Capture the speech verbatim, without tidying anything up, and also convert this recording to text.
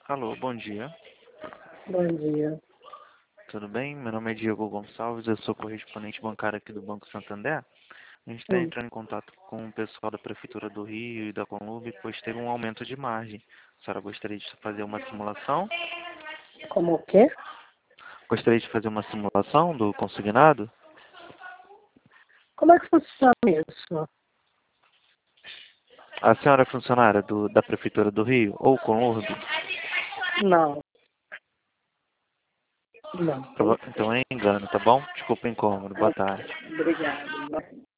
Alô, bom dia. Bom dia. Tudo bem? Meu nome é Diego Gonçalves, eu sou correspondente bancário aqui do Banco Santander. A gente está Hum. entrando em contato com o pessoal da Prefeitura do Rio e da Conlub, pois teve um aumento de margem. A senhora gostaria de fazer uma simulação? Como o quê? Gostaria de fazer uma simulação do consignado? Como é que funciona isso? A senhora é funcionária do, da Prefeitura do Rio ou Conlub? Não. Não. Prova- Então é engano, tá bom? Desculpa o incômodo. Boa tarde. Obrigada.